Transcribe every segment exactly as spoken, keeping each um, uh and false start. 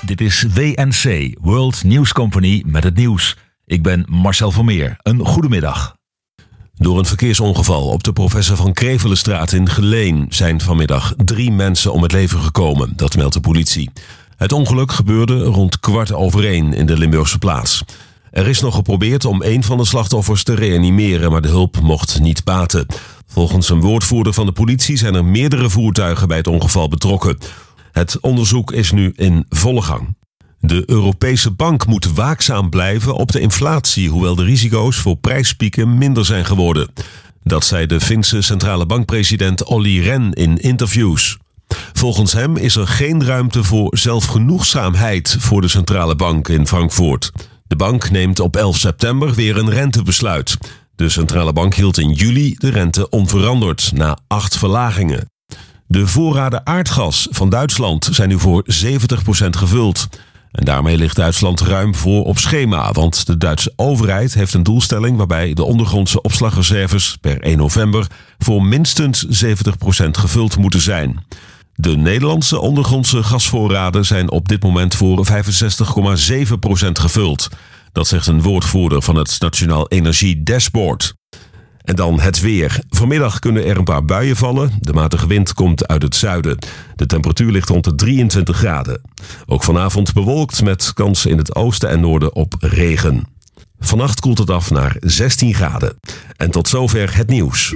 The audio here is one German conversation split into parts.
dit is W N C, World News Company, met het nieuws. Ik ben Marcel Vermeer. Een goedemiddag. Door een verkeersongeval op de Professor van Krevelenstraat in Geleen zijn vanmiddag drie mensen om het leven gekomen, dat meldt de politie. Het ongeluk gebeurde rond kwart over één in de Limburgse plaats. Er is nog geprobeerd om een van de slachtoffers te reanimeren, maar de hulp mocht niet baten. Volgens een woordvoerder van de politie zijn er meerdere voertuigen bij het ongeval betrokken. Het onderzoek is nu in volle gang. De Europese Bank moet waakzaam blijven op de inflatie, hoewel de risico's voor prijspieken minder zijn geworden. Dat zei de Finse centrale bankpresident Olli Rehn in interviews. Volgens hem is er geen ruimte voor zelfgenoegzaamheid voor de centrale bank in Frankfurt. De bank neemt op elf september weer een rentebesluit. De centrale bank hield in juli de rente onveranderd, na acht verlagingen. De voorraden aardgas van Duitsland zijn nu voor zeventig procent gevuld. En daarmee ligt Duitsland ruim voor op schema, want de Duitse overheid heeft een doelstelling waarbij de ondergrondse opslagreserves per één november voor minstens zeventig procent gevuld moeten zijn. De Nederlandse ondergrondse gasvoorraden zijn op dit moment voor vijfenzestig komma zeven procent gevuld. Dat zegt een woordvoerder van het Nationaal Energie Dashboard. En dan het weer. Vanmiddag kunnen er een paar buien vallen. De matige wind komt uit het zuiden. De temperatuur ligt rond de drieëntwintig graden. Ook vanavond bewolkt met kans in het oosten en noorden op regen. Vannacht koelt het af naar zestien graden. En tot zover het nieuws.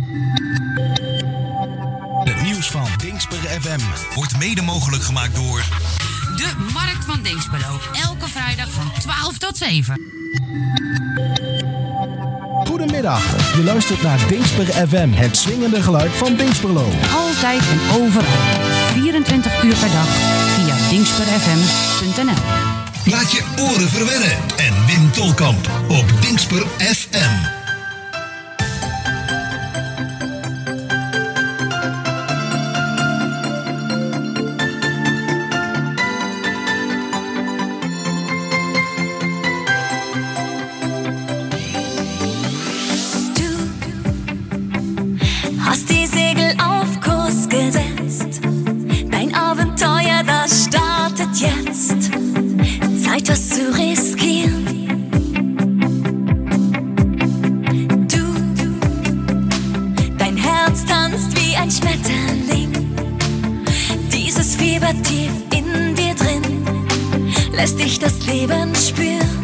Het nieuws van Dingsper F M wordt mede mogelijk gemaakt door de Markt van Dinxperlo. Elke vrijdag van twaalf tot zeven. Goedemiddag, je luistert naar Dingsper F M, het swingende geluid van Dingsperlo. Altijd en overal, vierentwintig uur per dag, via dingsper f m punt n l. Laat je oren verwennen en win Tolkamp op Dingsper F M. Hast die Segel auf Kurs gesetzt. Dein Abenteuer, das startet jetzt. Zeit, was zu riskieren. Du, dein Herz tanzt wie ein Schmetterling. Dieses Fieber tief in dir drin lässt dich das Leben spüren.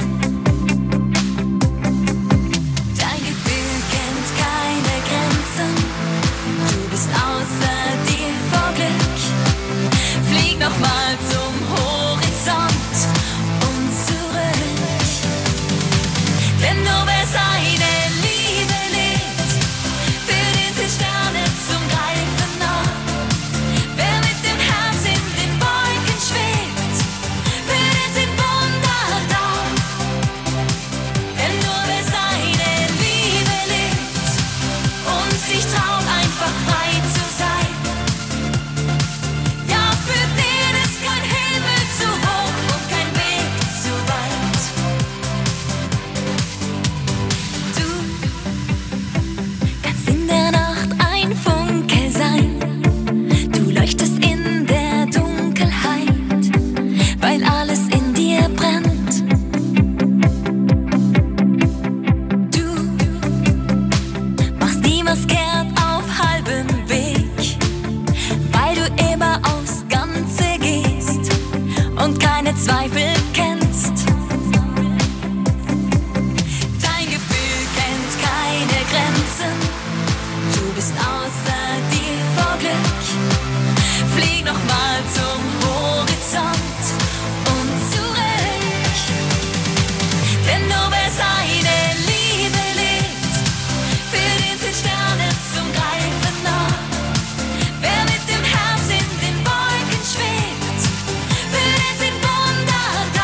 Nochmal zum Horizont und zurück. Denn nur wer seine Liebe lebt, für den sind Sterne zum Greifen nah. Wer mit dem Herz in den Wolken schwebt, für den sind Wunder da. Denn nur wer seine Liebe lebt und sich traut, einfach frei zu sein. Ja, für den zu hoch und kein Weg zu weit. Du kannst in der Nacht ein Funke sein. Du leuchtest in der Dunkelheit, weil alles in dir brennt. Du machst niemals kehrt auf halbem Weg, weil du immer aufs Ganze gehst und keine Zweifel kennst. Dein Gefühl kennt keine Grenzen. Du bist außer dir vor Glück. Flieg nochmal zum Horizont und zurück. Denn nur wer seine Liebe lebt, für den sind Sterne zum Greifen nah. Wer mit dem Herz in den Wolken schwebt, für den sind Wunder da.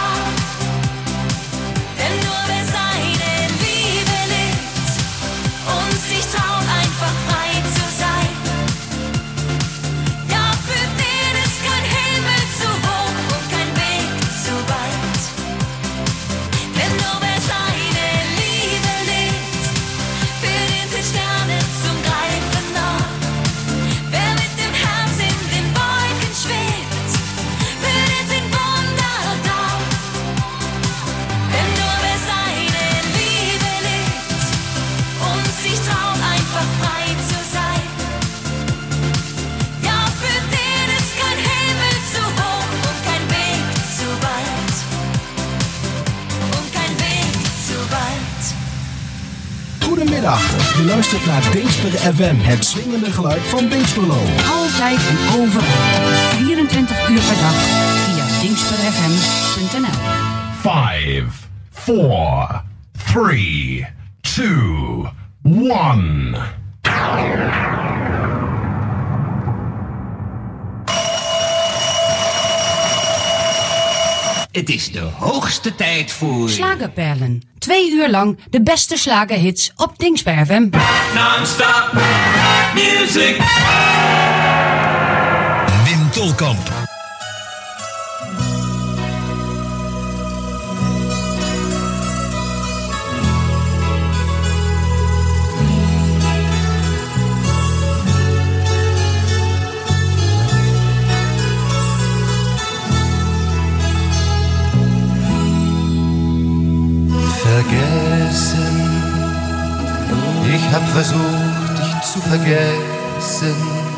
Goedemiddag, je luistert naar Dingsper F M, het swingende geluid van Dingsperlo. Altijd en overal. vierentwintig uur per dag via dingsper f m punt n l. Five, four, three, two, one. Het is de hoogste tijd voor... Slagerperlen. Twee uur lang de beste slagerhits op Dingsper F M. Non-stop music. Wim Tolkamp. Vergessen, ich hab versucht, dich zu vergessen,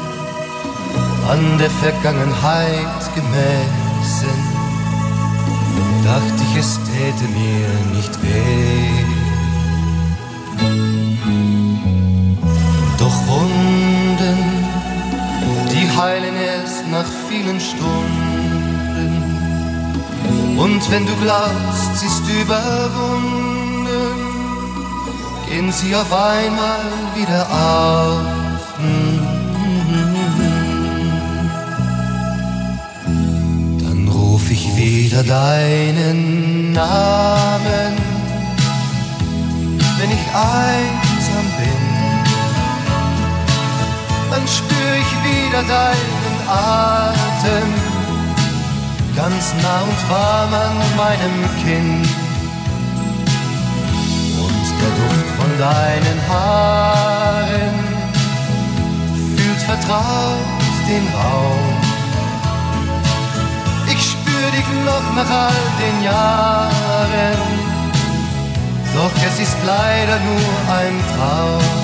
an der Vergangenheit gemessen, dachte ich, es täte mir nicht weh. Doch Wunden, die heilen erst nach vielen Stunden. Und wenn du glaubst, sie ist überwunden, gehen sie auf einmal wieder auf. Dann ruf ich wieder deinen Namen, wenn ich einsam bin. Dann spür ich wieder deinen Atem, ganz nah und warm an meinem Kinn. Und der Duft von deinen Haaren fühlt vertraut den Raum. Ich spür dich noch nach all den Jahren, doch es ist leider nur ein Traum.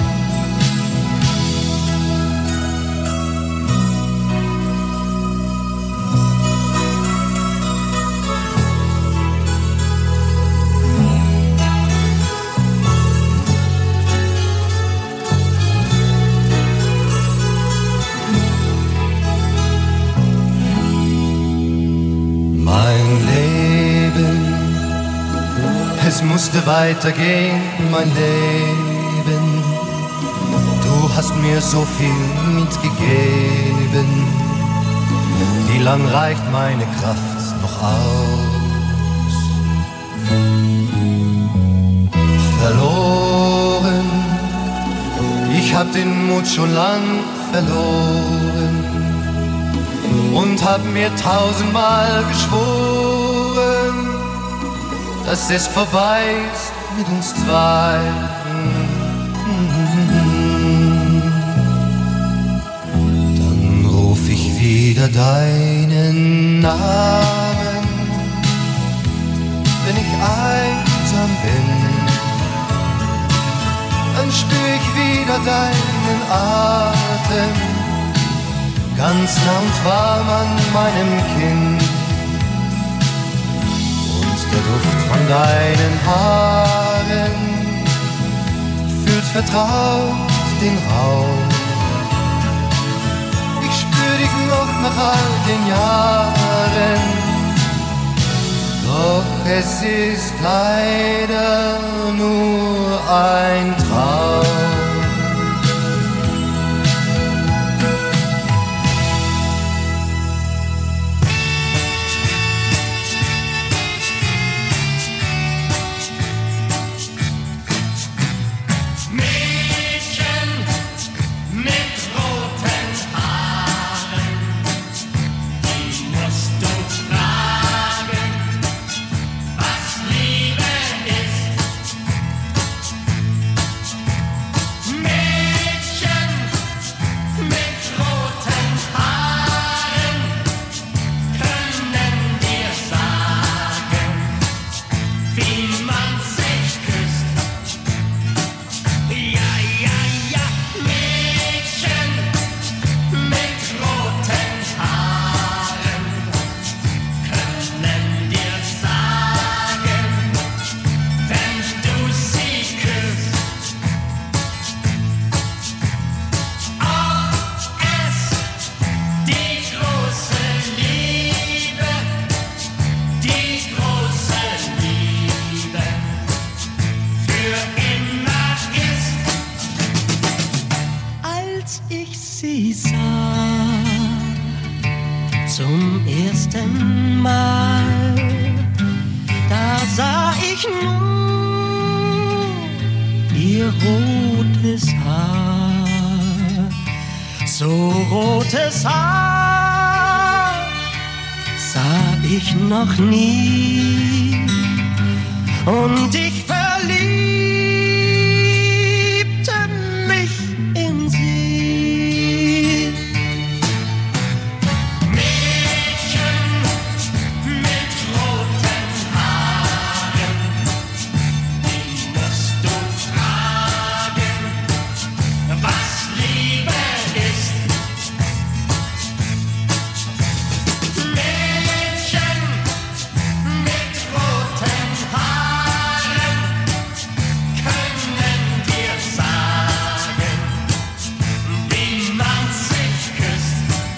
Es musste weitergehen, mein Leben. Du hast mir so viel mitgegeben. Wie lang reicht meine Kraft noch aus? Verloren, ich hab den Mut schon lang verloren und hab mir tausendmal geschworen, dass es vorbei ist mit uns zwei. Dann ruf ich wieder deinen Namen, wenn ich einsam bin. Dann spür ich wieder deinen Atem, ganz nah und warm an meinem Kinn. Der Duft von deinen Haaren fühlt vertraut den Raum. Ich spür dich noch nach all den Jahren, doch es ist leider nur ein Traum. Zum ersten Mal, da sah ich nur ihr rotes Haar. So rotes Haar sah ich noch nie. Und ich verliebte mich in sie. Mädchen mit roten Haaren, die musst du fragen, was Liebe ist. Mädchen mit roten Haaren können dir sagen, wie man sich küsst.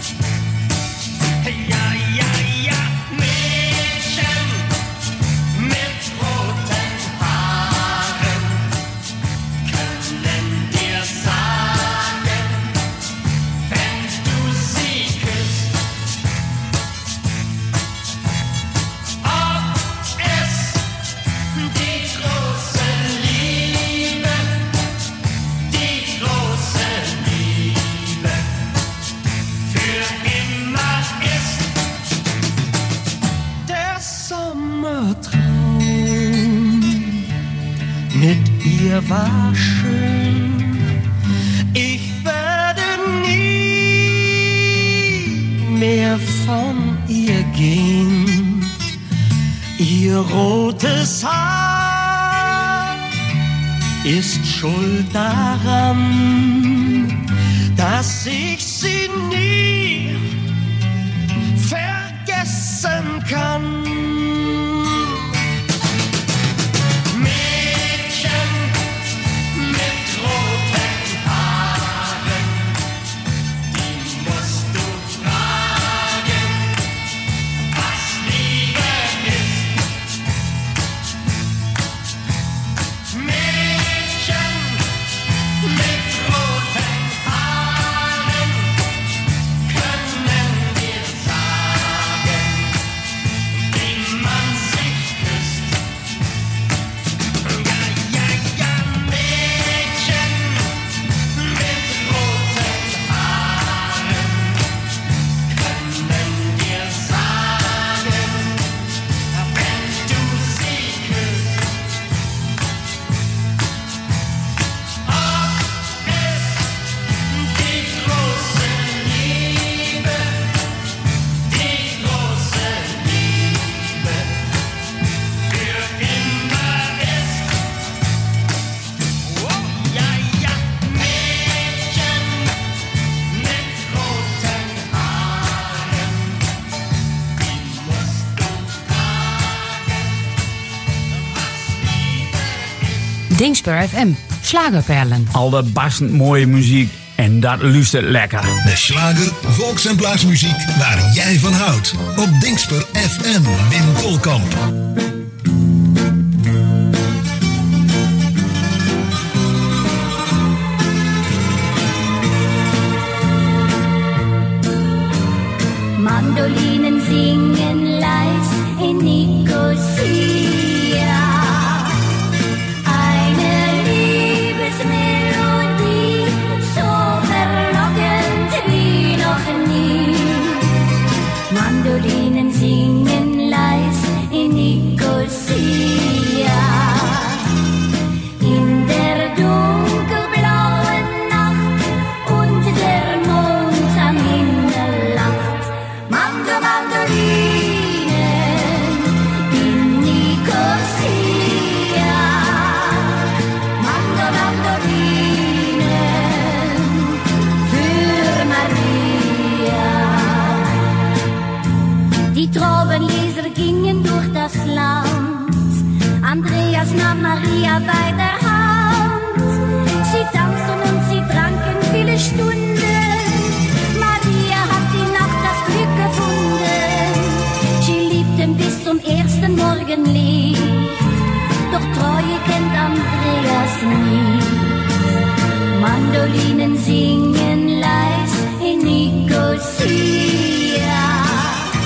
Ja, ja, ja, Mädchen mit roten Haaren können dir sagen, wenn du sie küsst, ob es die große Liebe, die große Liebe für immer ist. Der Sommertraum mit ihr war schön. Ich werde nie mehr von ihr gehen. Ihr rotes Haar ist schuld daran, dass ich sie nie vergessen kann. Mädchen mit roten Haaren, die musst du fragen, was Liebe ist. Mädchen mit roten Haaren können dir sagen, wie man sich küsst. Ja, ja, ja, Mädchen mit roten Haaren können dir sagen, wenn du sie küsst, ob es die große Liebe, die große Liebe für immer ist. Oh, ja, ja, Mädchen mit roten Haaren, die musst du fragen, was Liebe ist. Dingsper F M, Slagerperlen. Al dat barstend mooie muziek en dat luistert lekker. De slager, volks- en plaatsmuziek waar jij van houdt. Op Dingsper F M, Wim Tolkamp. Mandolinen singen leis in Nicosia. Eine Liebesmelodie, so verlockend wie noch nie. Mandolinen singen leis in Nicosia. In der dunkelblauen Nacht und der Mond am Himmel lacht. Mando, Mandolinen in Nicosia. Mando, Mandolinen für Maria. Die Traubenleser gingen durch das Land. Andreas nahm Maria bei der Hand. Sie tanzten und sie tranken viele Stunden. Maria hat die Nacht das Glück gefunden. Sie liebten bis zum ersten Morgenlicht. Doch Treue kennt Andreas nicht. Mandolinen singen leis in Nicosia.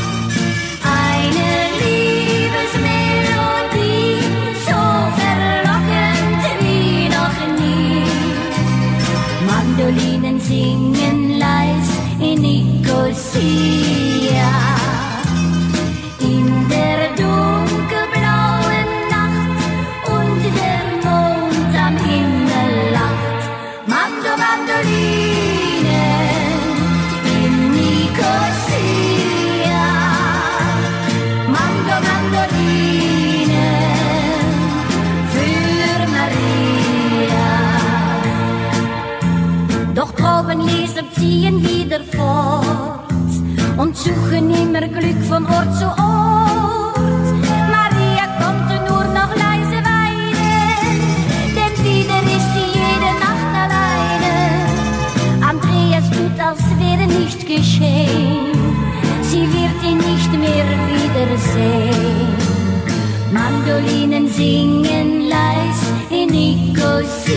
ziehen wieder fort und suchen immer Glück von Ort zu Ort. Maria konnte nur noch leise weinen, denn wieder ist sie jede Nacht alleine. Andreas tut, als wäre nichts geschehen, sie wird ihn nicht mehr wiedersehen. Mandolinen singen leis in Nicosia,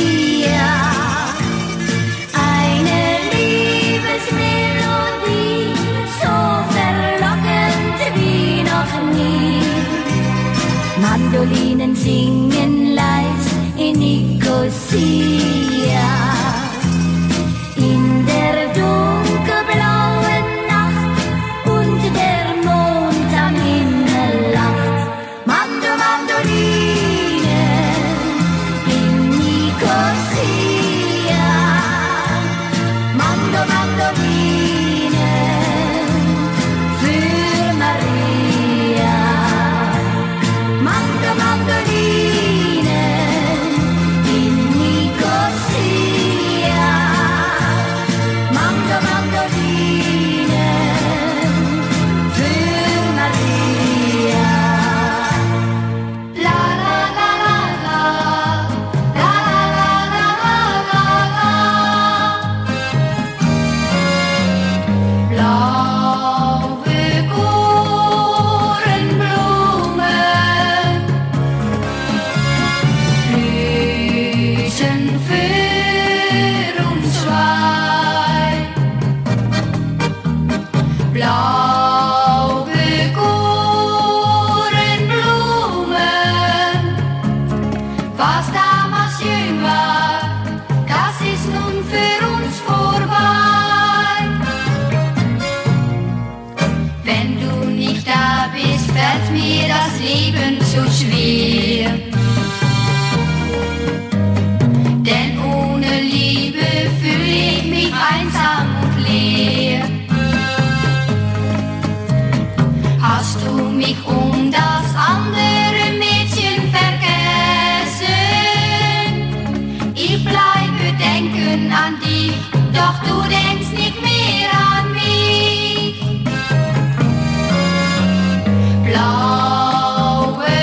eine Liebesmelodie, so verlockend wie noch nie. Mandolinen singen leis in Nicosia, in der dunkelblauen Nacht und der Mond am Himmel lacht. Mando, Mandoline in Nicosia, Mando, Mandoline für Maria, Mando, Mandoline in Nicosia, Mando, Mandoline für Maria. La la la la la, la la la la la la. Blaue Kornblumen blühen für uns zwei. Blaue Kornblumen, was damals schön war, das ist nun für uns vorbei. Wenn du nicht da bist, fällt mir das Leben so schwer. Denn ohne Liebe fühle ich mich einsam und leer. Hast du mich um das andere Mädchen vergessen? Ich bleibe denken an dich, doch du denkst nicht mehr an mich. Blaue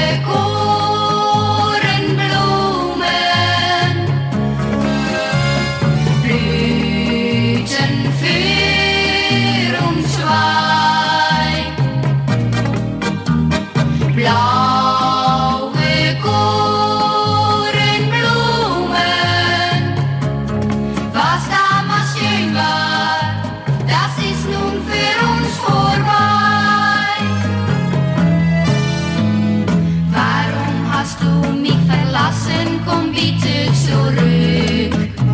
Kornblumen blühten für uns zwei. Blaue Kornblumen, was damals schön war, das ist nun für uns vorbei. Warum hast du mich verlassen? Komm bitte zurück.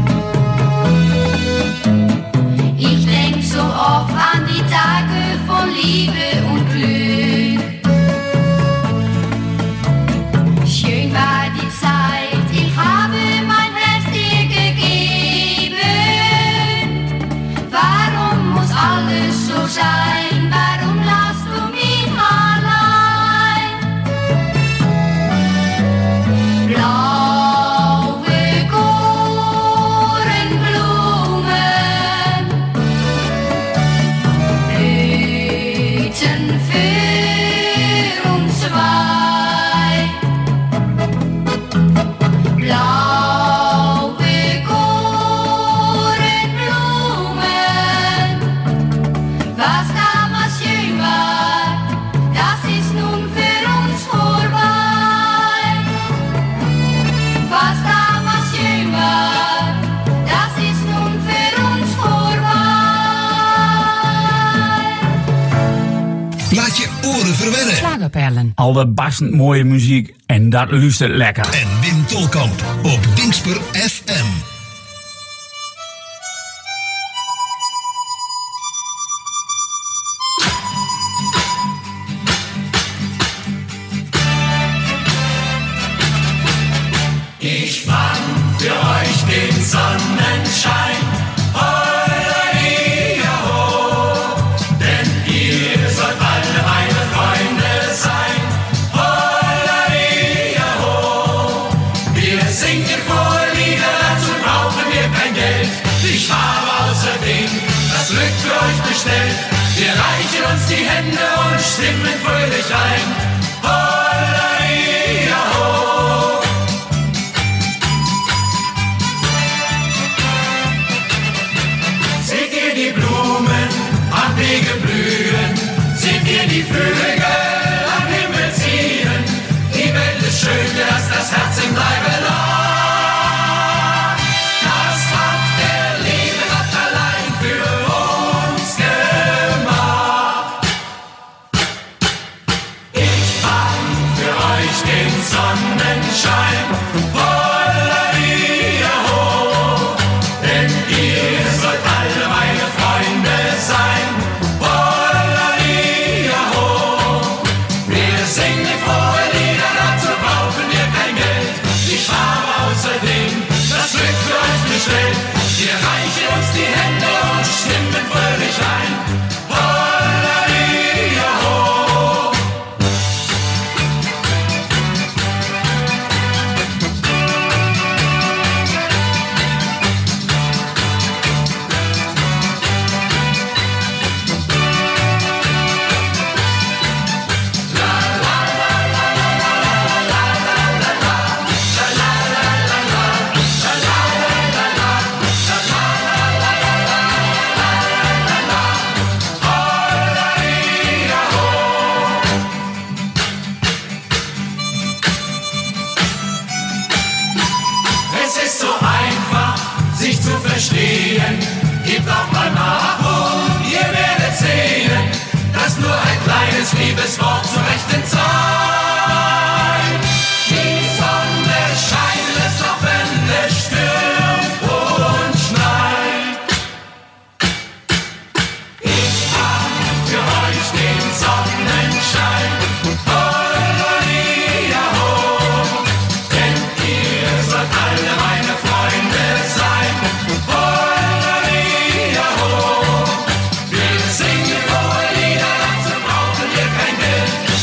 Ich denk so oft an die Tage von Liebe und Glück. Schön war die Zeit, ich habe mein Herz dir gegeben. Warum muss alles so sein? Warum lässt du mich allein? Blaue Kornblumen blühten für uns zwei. Blaue Kornblumen, was damals schön war, das ist nun für uns vorbei. Was damals schön war, das ist nun für uns vorbei. Laat je oren verwennen. Slagerperlen. Allerbastend mooie muziek en dat luistert lekker. En Wim Tolkamp op Dingsper F M. Ich fand für euch den Sonnenschein. Halleluja, ho, denn ihr sollt alle meine Freunde sein. Halleluja, ho, wir singen Vorlieder zu bestellt. Wir reichen uns die Hände und stimmen fröhlich ein. Holla-ria, ho. Seht ihr die Blumen am Wege blühen? Seht ihr die Vögel am Himmel ziehen? Die Welt ist schön, dass das Herz im Leibe lag. Das hat der liebe Gott allein für uns gemacht. Ich fang für euch den Sonnenschein. Holla-ria, ho. Denn ihr sollt alle meine Freunde sein. Holla-ria, ho. Wir singen frohe Lieder, dazu brauchen wir kein Geld. Ich habe außerdem das Glück für euch bestellt. Wir reichen uns die Hände und stimmen fröhlich ein. Holla-ria, ho. Es ist so einfach, sich zu verstehen. Gebt auch mal nach und ihr werdet sehen, dass nur ein kleines Liebeswort zur rechten Zeit. Die Sonne scheint, lässt auch wenn es stürmt und schneit. Ich fang für euch den Sonnenschein. Holla-ria, ho. Denn ihr sollt alle meine Freunde sein. Holla-ria, ho. Wir singen frohe Lieder, dazu brauchen wir kein Geld.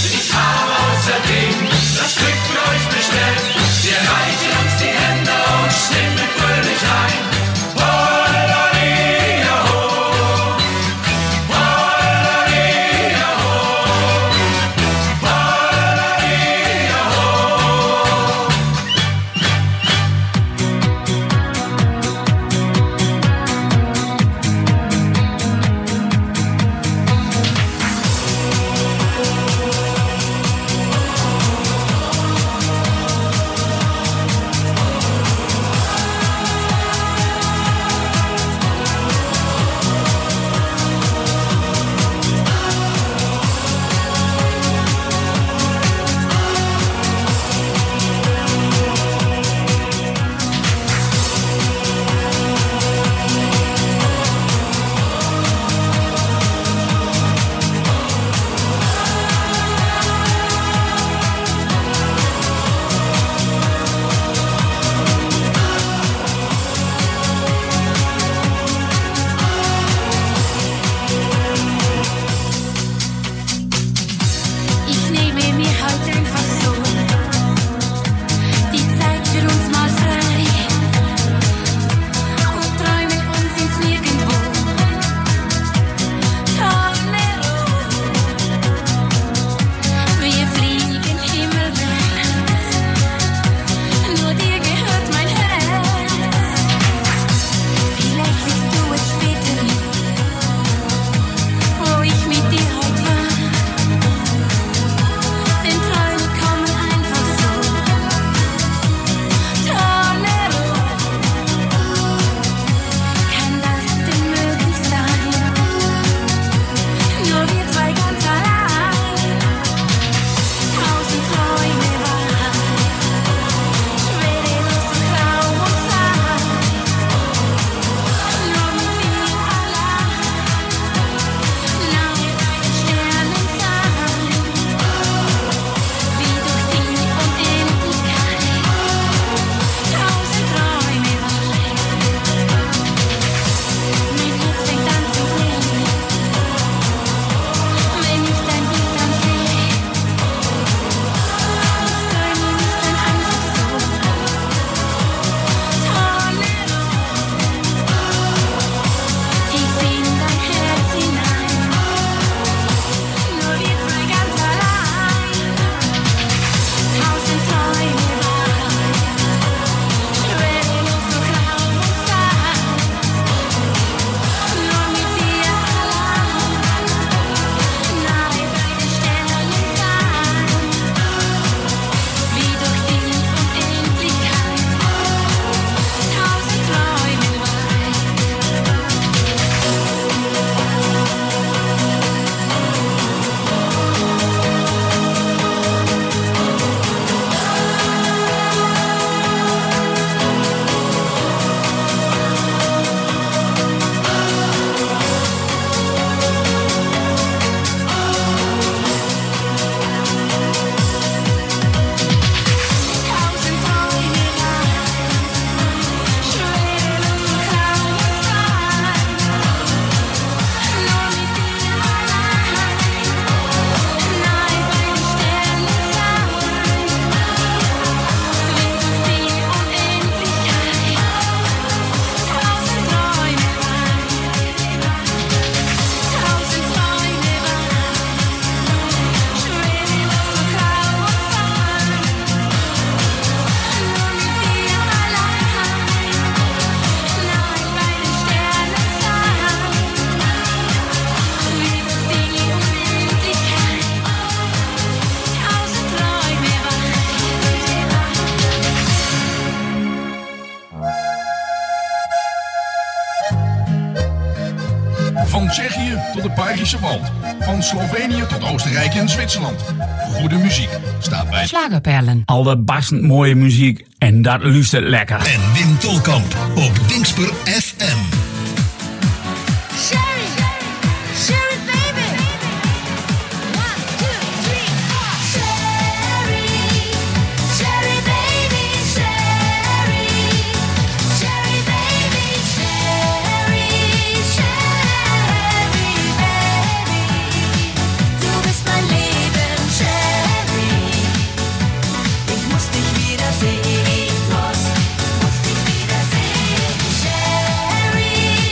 tot het Belgische Wald. Van Slovenië tot Oostenrijk en Zwitserland. Goede muziek staat bij Slagerperlen. Al de barstend mooie muziek en dat luistert lekker. En Wim Tolkamp op Dingspur F M. Sherry, Sherry baby. One, two, three, four. Sherry, Sherry baby, Sherry, Sherry baby, Sherry, Sherry baby. Du bist mein Leben, Sherry. Ich muss dich wiedersehen, ich muss, muss dich wiedersehen, Sherry,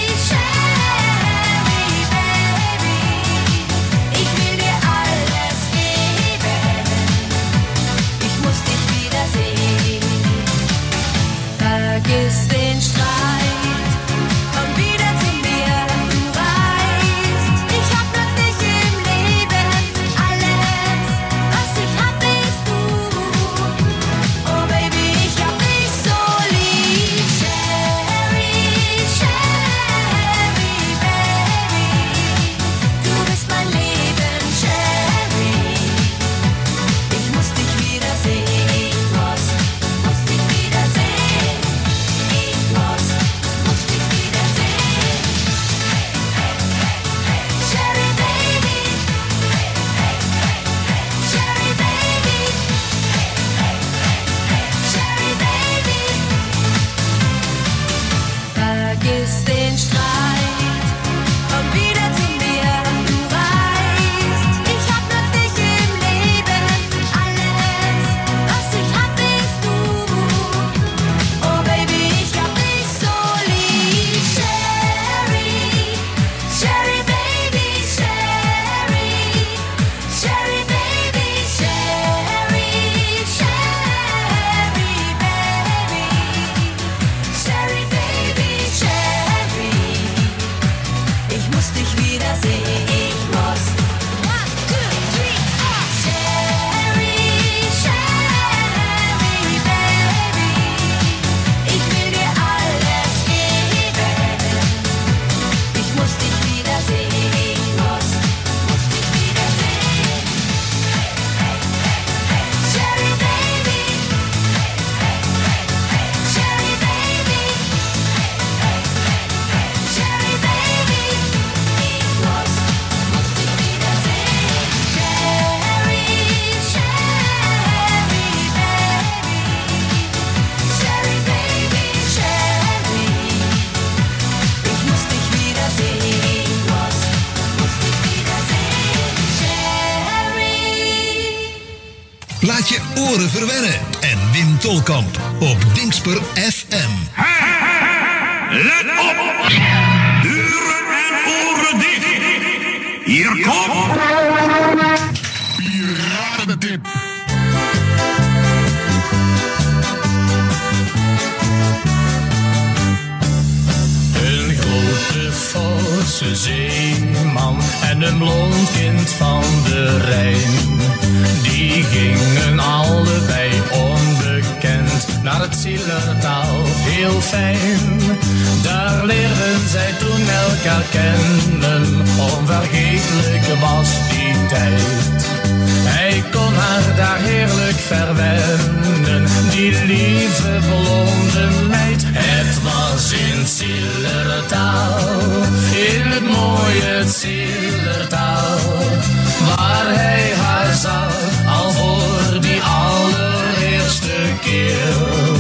Sherry baby. Ich will dir alles geben. Ich muss dich wiedersehen. Vergiss den Streit, komm wieder zu mir, du weißt, ich hab nur dich im Leben. Alles, was ich hab, bist du. Oh Baby, ich hab dich so lieb. Sherry, Sherry baby. Du bist mein Leben, Sherry. Ich muss dich wiedersehen, ich muss, muss dich wiedersehen. Ich muss, muss dich wiedersehen. Sherry baby. Sherry baby. Sherry baby. Vergiss den Streit, komm wieder zu mir, du weißt, ich hab nur dich im Leben. Alles, was ich hab, bist du. Oh Baby, ich hab dich so lieb. Sherry, Sherry baby, Sherry, Sherry baby, Sherry, Sherry baby. Sherry baby, Sherry. Ich muss dich wiedersehen, ich muss. One, two, three, four. Sherry, Sherry baby. Ich will dir alles geben. Ich muss dich wiedersehen, ich muss, muss dich wiedersehen. Sherry baby. Sherry baby. Sherry baby. Ich muss, muss dich wiedersehen. Sherry, Sherry baby. Sherry baby, Sherry. Ich muss dich wiedersehen, ich muss, muss dich wiedersehen. Sherry. Laat je oren verwennen. En Wim Tolkamp op Dingspur F M. Let op! Deuren en oren dicht! Hier komt... Piratentip. Een grote forse zeeman en een blond kind van de Rijn. Die gingen allebei onbekend naar het Zillertaal, heel fijn. Daar leerden zij toen elkaar kennen, onvergetelijk was die tijd. Hij kon haar daar heerlijk verwennen, die lieve blonde meid. Het was in het Zillertaal, in het mooie Zillertaal, waar hij haar zag, al voor die allereerste keer.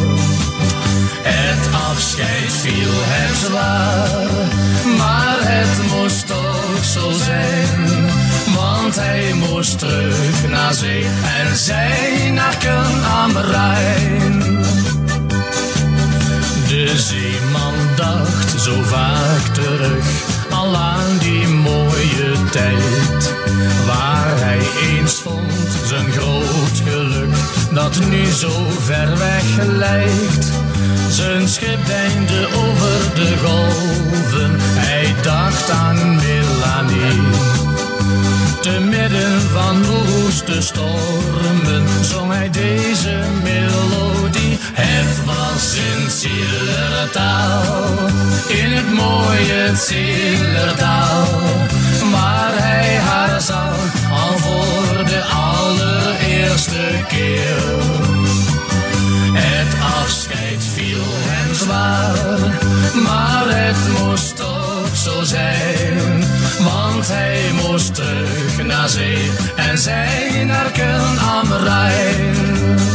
Het afscheid viel hem zwaar, maar het moest toch zo zijn. Want hij moest terug naar zee en zij naar Köln aan de Rijn. De zeeman dacht zo vaak terug, al aan die mooie tijd. Waar hij eens vond zijn groot geluk, dat nu zo ver weg lijkt. Zijn schip deinde over de golven, hij dacht aan Melanie. Te midden van woeste stormen zong hij deze melodie. Het was in Zillertaal, in het mooie Zillertaal, waar hij haar zag, al voor de allereerste keer. Het afscheid viel hem zwaar, maar het moest toch zo zijn, want hij moest terug naar zee en zij naar Köln am Rijn.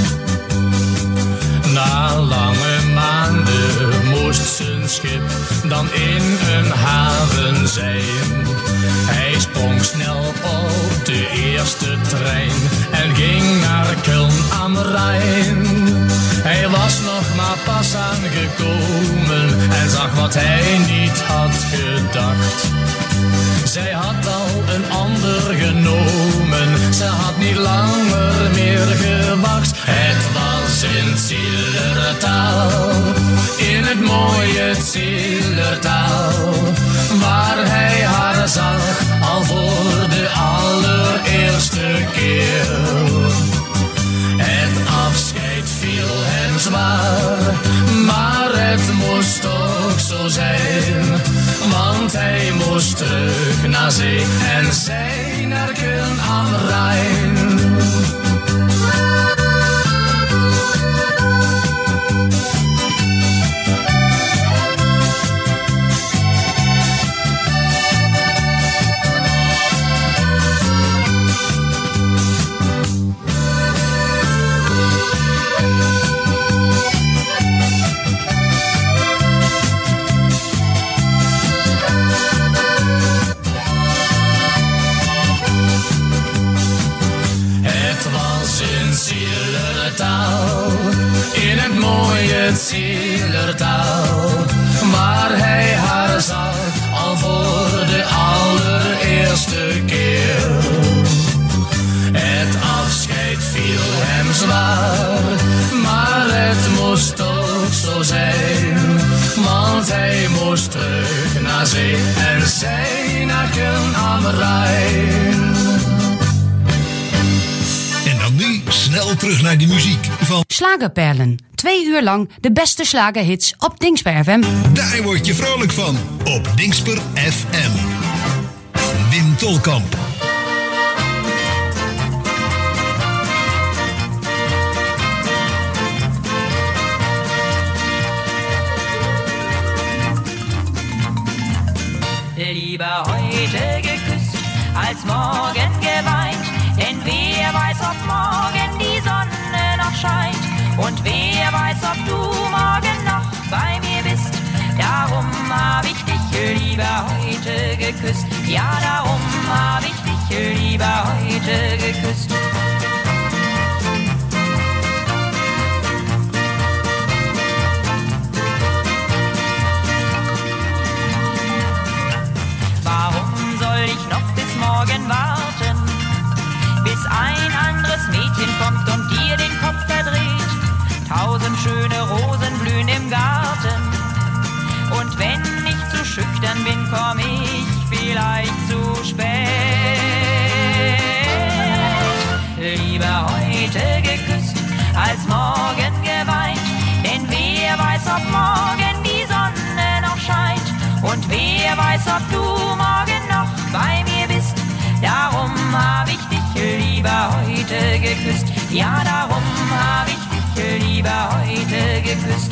Na lange maanden moest zijn schip dan in een haven zijn. Hij sprong snel op de eerste trein en ging naar Köln am Rijn. Hij was nog maar pas aangekomen en zag wat hij niet had gedacht. Zij had al een ander genomen, ze had niet langer meer gewacht. Het was in Zillertal, in het mooie Zillertal, waar hij haar zag, al voor de allereerste keer. Het afscheid viel hem zwaar, maar het moest toch zo zijn, want hij moest terug naar zee en zij naar Köln am Rijn. Zillertal, in het mooie Zillertal, waar hij haar zag, al voor de allereerste keer. Het afscheid viel hem zwaar, maar het moest toch zo zijn, want hij moest terug naar zee en zij naar Köln am Rijn. Nu snel terug naar de muziek van Slagerperlen. Twee uur lang de beste slagerhits op Dingsper F M. Daar word je vrolijk van op Dingsper F M. Wim Tolkamp. Lieber heute geküsst als morgen geweint, denn wer weiß, ob morgen die Sonne noch scheint, und wer weiß, ob du morgen noch bei mir bist. Darum hab ich dich lieber heute geküsst, ja, darum hab ich dich lieber heute geküsst. Warum soll ich noch bis morgen warten, bis ein anderes Mädchen kommt und dir den Kopf verdreht? Tausend schöne Rosen blühen im Garten, und wenn ich zu schüchtern bin, komm ich vielleicht zu spät. Lieber heute geküsst als morgen geweint, denn wer weiß, ob morgen die Sonne noch scheint, und wer weiß, ob du morgen noch bei mir bist. Darum hab ich dich lieber heute geküsst, ja, darum hab ich dich lieber heute geküsst.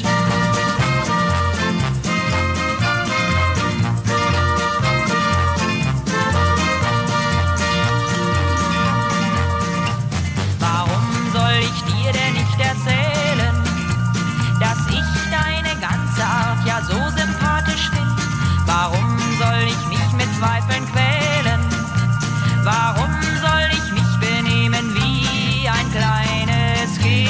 Warum soll ich dir denn nicht erzählen, dass ich deine ganze Art ja so sympathisch find? Warum soll ich mich mit Zweifeln quälen? Warum soll ich mich benehmen wie ein kleines Kind?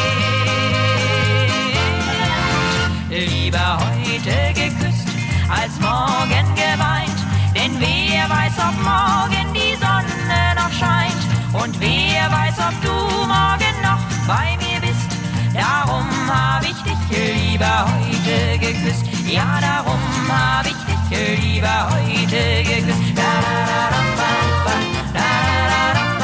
Lieber heute geküsst als morgen geweint, denn wer weiß, ob morgen die Sonne noch scheint, und wer weiß, ob du morgen noch bei mir bist. Darum hab ich dich lieber heute geküsst, ja, darum hab ich dich lieber heute geküsst. Da, da, da, da, da, da, da, da.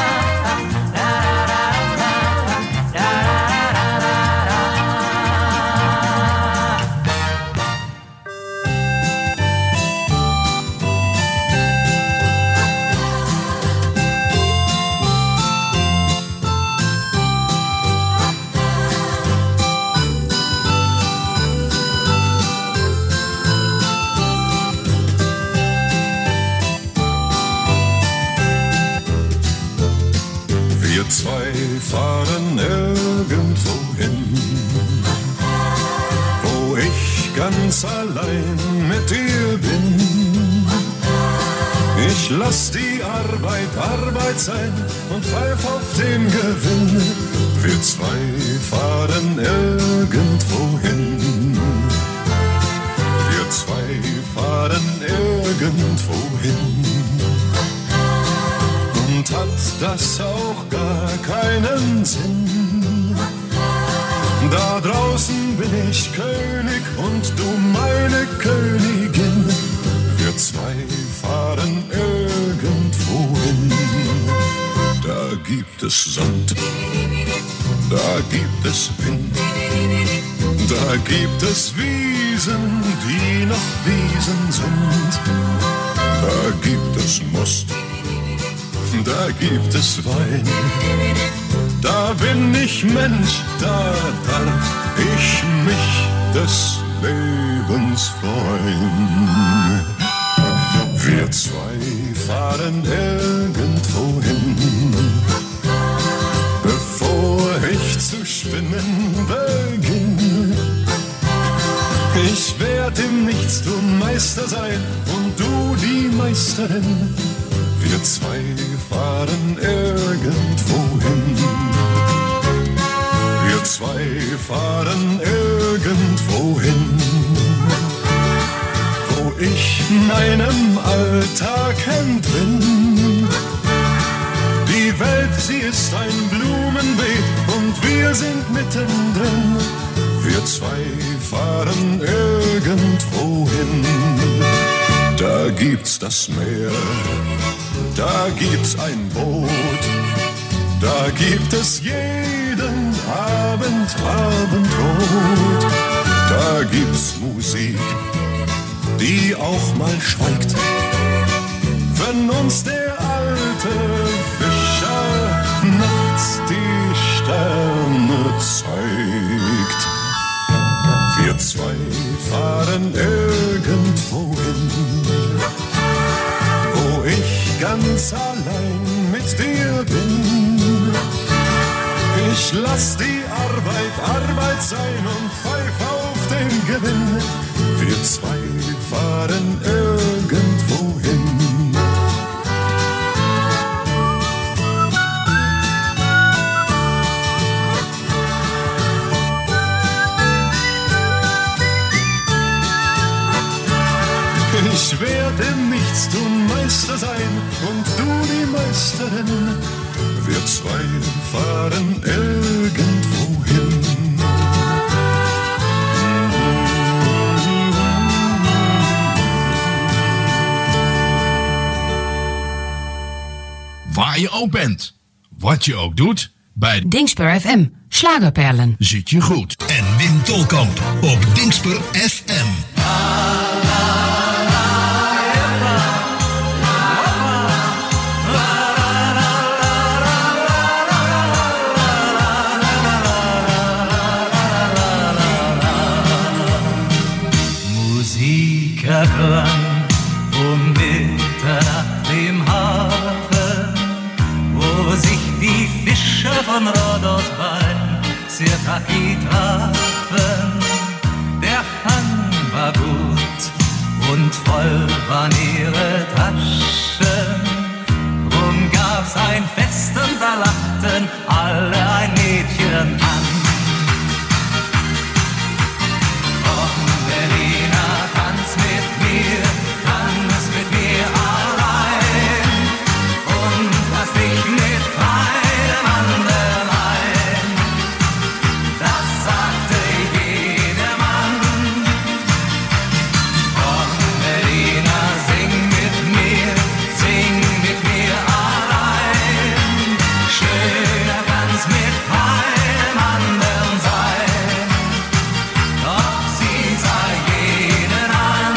Wir zwei fahren irgendwo hin, wo ich ganz allein mit dir bin. Ich lass die Arbeit Arbeit sein und pfeif auf den Gewinn. Wir zwei fahren irgendwo hin. Wir zwei fahren irgendwo hin. Und hat das auch gar keinen Sinn? Da draußen bin ich König und du meine Königin. Wir zwei fahren irgendwo hin. Da gibt es Sand, da gibt es Wind, da gibt es Wiesen, die noch Wiesen sind. Da gibt es Most, da gibt es Wein. Da bin ich Mensch, da darf ich mich des Lebens freuen. Wir zwei fahren irgendwo hin, bevor ich zu spinnen beginn. Ich werd im Nichtstun Meister sein und du die Meisterin. Wir zwei fahren irgendwo hin. Wir zwei fahren irgendwo hin, wo ich meinem Alltag entbinn. Die Welt, sie ist ein Blumenbeet und wir sind mittendrin. Wir zwei fahren irgendwo hin. Da gibt's das Meer, da gibt's ein Boot, da gibt es jeden Abend Abendrot. Da gibt's Musik, die auch mal schweigt, wenn uns der alte Fischer nachts die Sterne zeigt. Wir zwei fahren irgendwo hin, wo ich ganz allein mit dir bin. Ich lass die Arbeit Arbeit sein und pfeif auf den Gewinn. Wir zwei fahren irgendwo hin. Ich werd im Nichtstun Meister sein und du die Meisterin. Wir zwei fahren irgendwo hin. Waar je ook bent, wat je ook doet, bij Dingsper F M, Slagerperlen. zit je goed. En Wim Tolkamp op Dingsper F M. Musik erklang um Mitternacht im Hafen, wo sich die Fischer von Rhodos bei Sirtaki trafen. Der Fang war gut und voll waren ihre Taschen. Drum gab's ein Fest und da lachten alle ein Mädchen an. Komm, Berliner, tanz mit mir, tanz mit mir allein und lass dich mit keinem anderen ein. Das sagte jedermann. Komm, Berliner, sing mit mir, sing mit mir allein. Schöner kann's mit keinem anderen sein. Doch sie sah jeden an.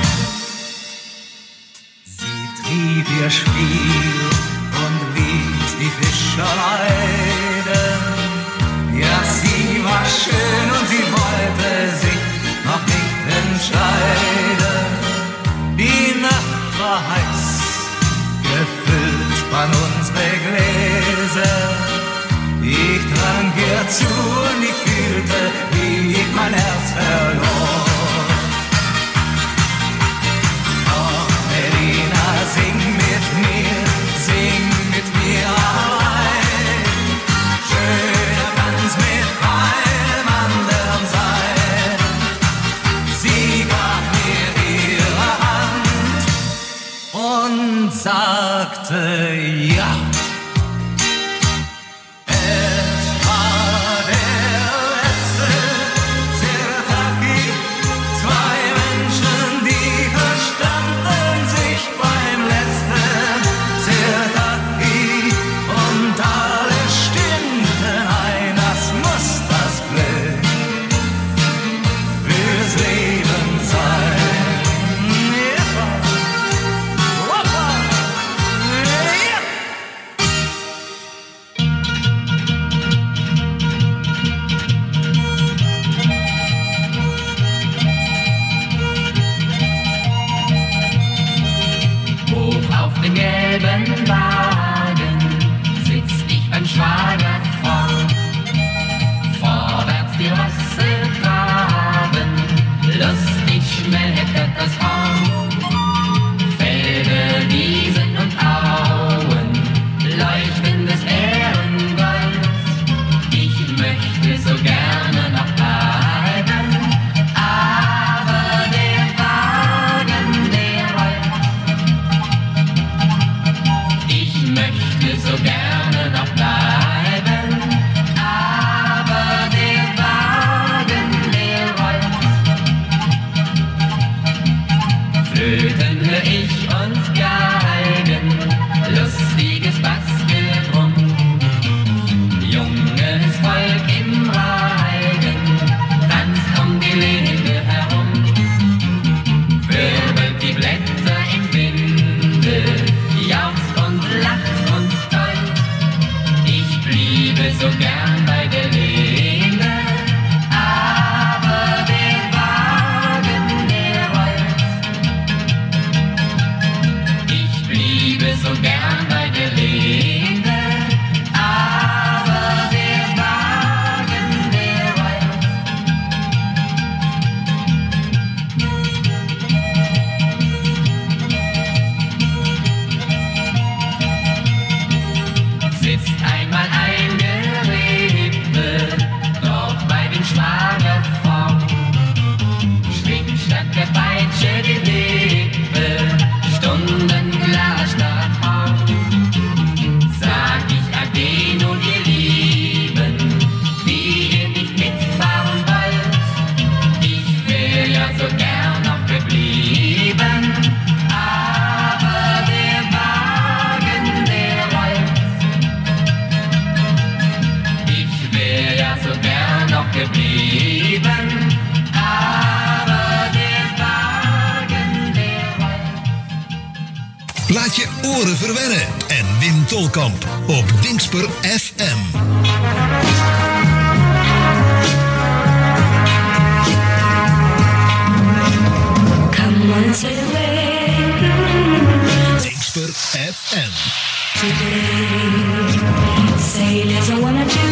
Sie trieb ihr Spiel und ließ die Fischer leiden. Ja, sie war schön und sie wollte sich noch nicht entscheiden. Die Nacht war heiß, gefüllt waren unsere Gläser. Schwagerfrau. Vorwärts die Rosse traben, lustig schmettert das Horn. Felder, Wiesen und Auen, leuchtendes Ehrengold. Ich möchte so gerne noch bleiben, aber der Wagen, der rollt. Ich möchte so gerne noch bleiben, aber der Wagen, der rollt. Flöten hör ich und Geigen, lustiges Bassgebrumm. Junges Volk im Reigen tanzt um die Linde herum. Wirbelt die Blätter im Winde, jauchzt und lacht und tollt. Ich bliebe so gern bei der Linde, aber der Wagen, der rollt. Ich bliebe so gern bei der Linde, aber der Wagen, der rollt. Sitzt einmal eine Rebe dort bei den Schwagerfrauen, schwingt statt der Peitsche die Lippe, Stundenglas statt Haum. Sag ich ade nun ihr Lieben, die ihr nicht mitfahren wollt. Ich wär ja so gern noch geblieben, aber der Wagen, der rollt. Ich wär ja so gern noch geblieben, aber der Wagen, der rollt. Laat je oren verwennen en Wim Tolkamp op Dingsper F M. Come on, say Dingsper F M. today. Sailors I wanna do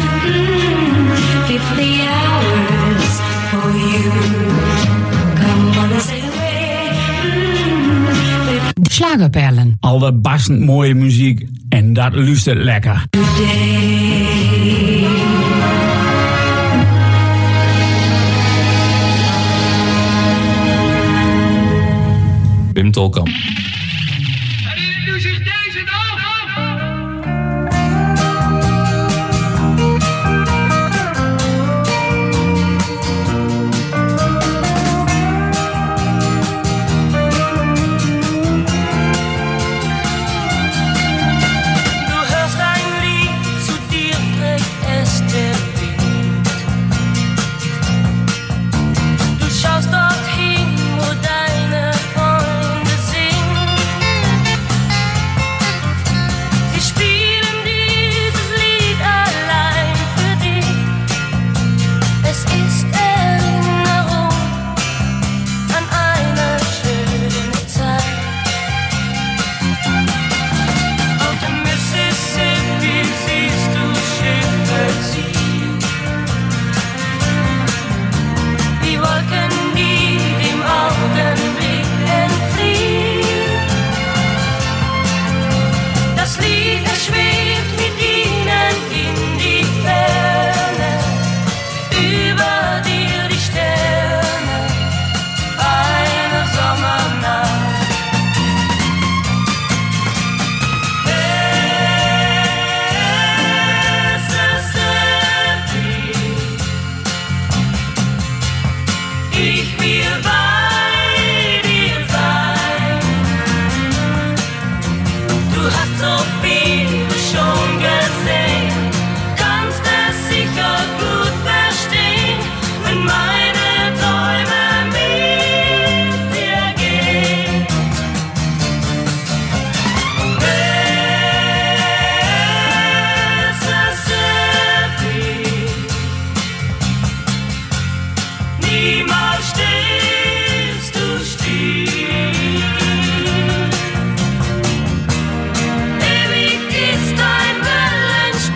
fifty hours for you. Come on and sail away. Slagerperlen. Allerbastend mooie muziek en dat luistert lekker. Wim Tolkamp. Du schaust dorthin, wo deine Freunde sind.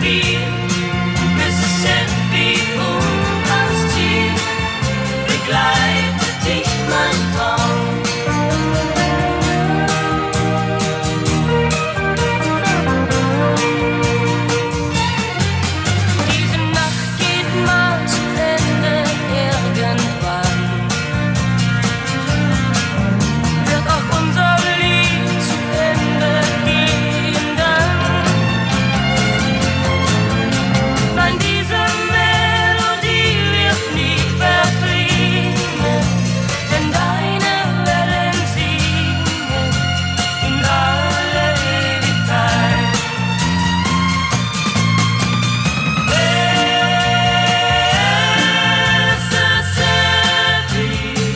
viel. Mississippi und ans Ziel begleitet dich mein Traum. Diese Nacht geht mal zu Ende irgendwann. Wird auch unser Lied zu Ende gehen dann. Nein, diese Melodie wird nie verklingen, denn deine Wellen singen in alle Ewigkeit. Mississippi,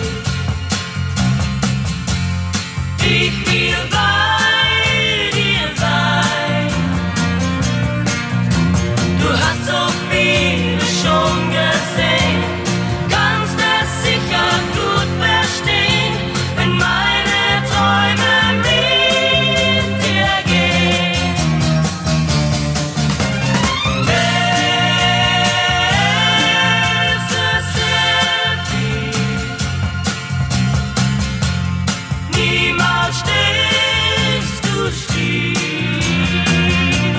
ich will bei dir sein. Du hast so viel schon gesehen, kannst es sicher gut verstehen, wenn meine Träume mit dir gehen. Mississippi, niemals stehst du still.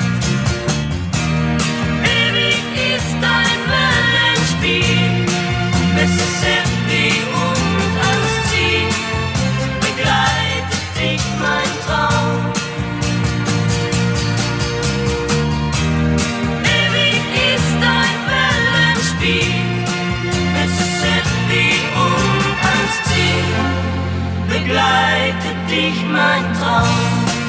Ewig ist dein Wellenspiel, Mississippi und ans Ziel begleitet dich mein Traum. Ewig ist dein Wellenspiel, Mississippi und ans Ziel begleitet dich mein Traum.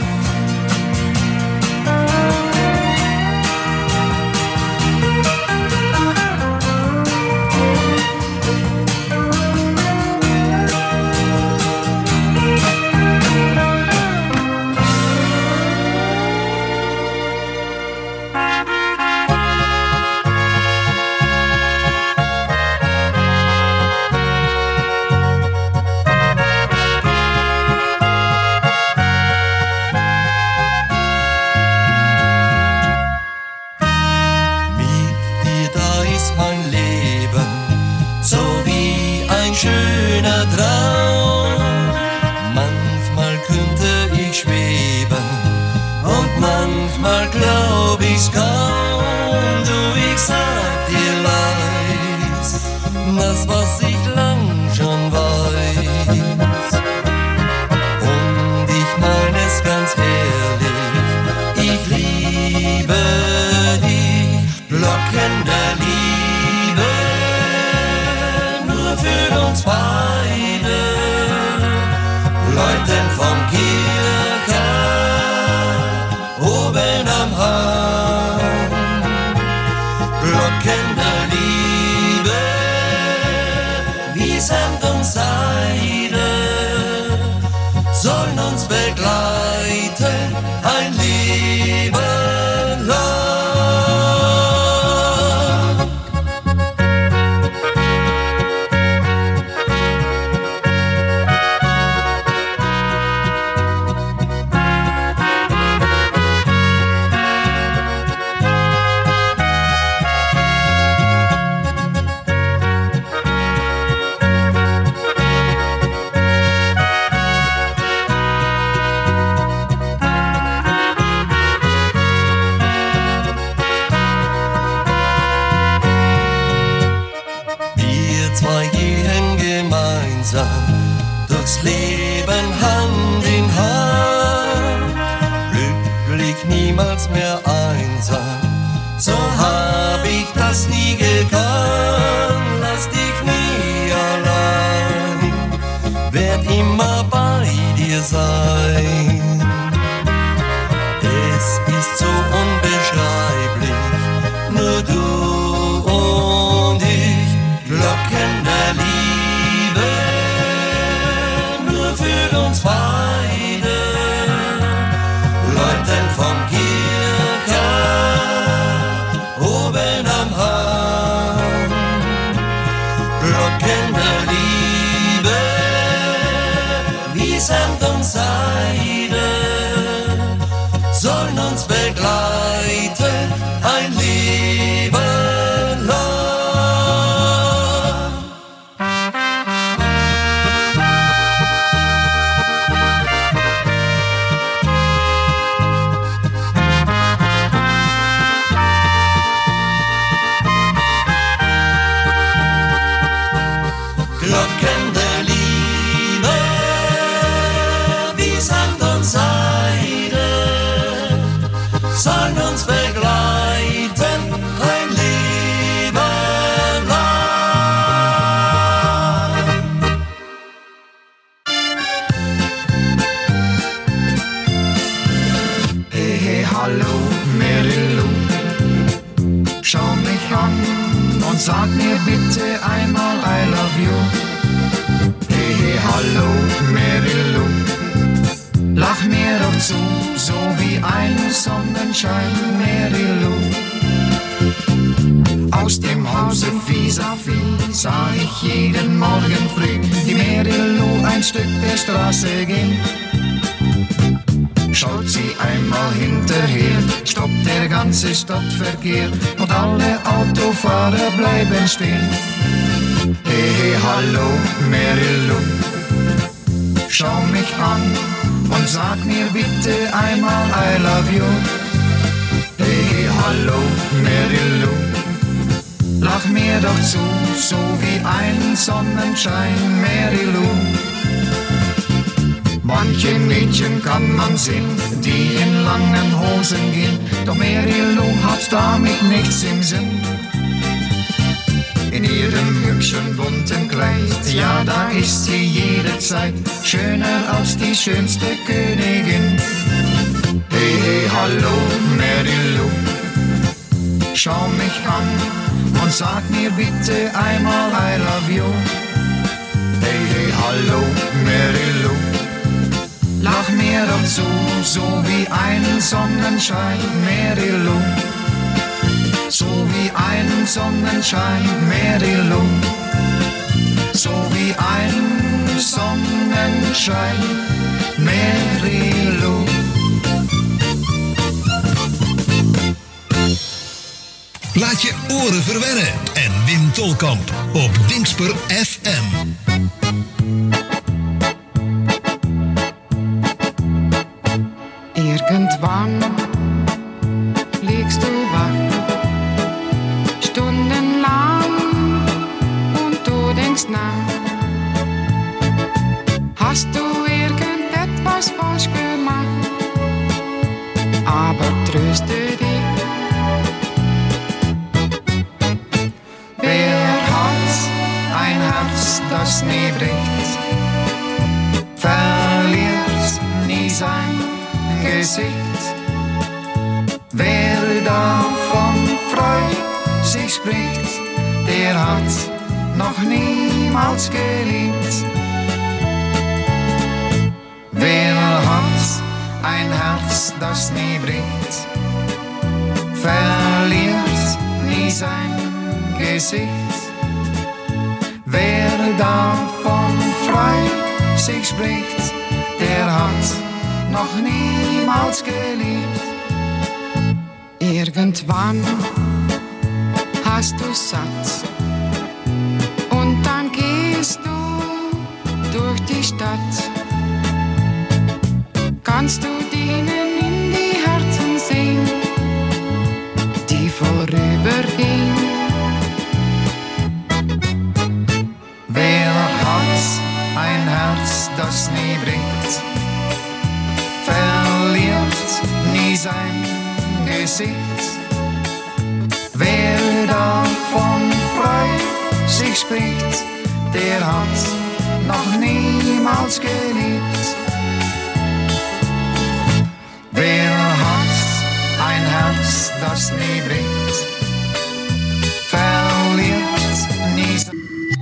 Mit dir, da ist mein Leben, so wie ein schöner Traum. Manchmal könnte ich schweben und manchmal glaub ich's kaum. Du, ich sag dir leis, das was ich lang schon weiß. Und ich mein es ganz ehrlich, ich liebe dich, Glocken der Liebe, nur für uns beide, Leuten vom Kirche, oben am Hang, Glocken der Liebe, wie Sand und Seide, sollen uns begleiten ein Leben lang. Wir zwei gehen gemeinsam durchs Leben Hand in Hand, glücklich, niemals mehr einsam, so hab ich das nie gekannt. Lass dich nie allein, werd immer bei dir sein. Es ist so unbeschreiblich, nur du und ich, Glocken der Liebe, nur und sag mir bitte einmal I love you. Hey, hey, hallo, Marilu, lach mir doch zu, so wie ein Sonnenschein, Marilu. Aus dem Hause vis-à-vis sah ich jeden Morgen früh die Marilu ein Stück der Straße gehen. Schaut sie einmal hinterher, stoppt der ganze Stadtverkehr und alle Autofahrer bleiben stehen. Hey, hey, hallo, Marilu, schau mich an und sag mir bitte einmal I love you. Hey, hey, hallo, Marilu, lach mir doch zu, so wie ein Sonnenschein, Marilu. Manche Mädchen kann man sehen, die in langen Hosen gehen, doch Marilu hat damit nichts im Sinn. In ihrem hübschen bunten Kleid, ja, da ist sie jederzeit schöner als die schönste Königin. Hey, hey, hallo, Marilu, schau mich an und sag mir bitte einmal I love you. Hey, hey, hallo, Marilu, lach mir doch zu, so wie ein Sonnenschein, Marilu. So wie ein Sonnenschein, Marilu. So wie ein Sonnenschein, Marilu. Laat je oren verwennen en Wim Tolkamp op Dingsper F M. Irgendwann liegst du wach, stundenlang, und du denkst nach. Hast du irgendetwas falsch gemacht? Aber tröste dich. Wer hat ein Herz, das nie bricht, verliert nie sein Gesicht. Wer davon frei sich spricht, der hat noch niemals geliebt. Wer hat ein Herz, das nie bricht, verliert nie sein Gesicht. Wer davon frei sich spricht, der hat noch niemals geliebt. Irgendwann hast du satt und dann gehst du durch die Stadt. Kannst du denen in die Herzen sehen, die vorübergehen? Wer hat ein Herz, das nie bricht, verliert nie sein Gesicht. Wer davon frei sich spricht, der hat noch niemals geliebt. Wer hat ein Herz, das nie bricht, verliert nie sein.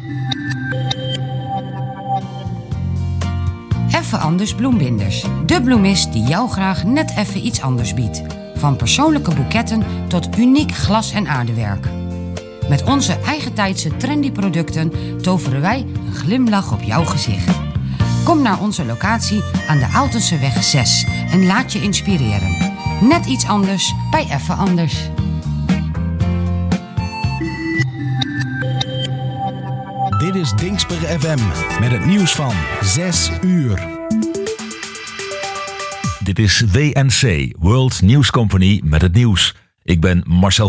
Even Anders Bloembinders. De bloemist die jou graag net even iets anders biedt. Van persoonlijke boeketten tot uniek glas- en aardewerk. Met onze eigentijdse trendy producten toveren wij een glimlach op jouw gezicht. Kom naar onze locatie aan de Aaltenseweg zes en laat je inspireren. Net iets anders bij Even Anders. Dit is Dingsper F M met het nieuws van zes uur. Dit is W N C, World News Company met het nieuws. Ik ben Marcel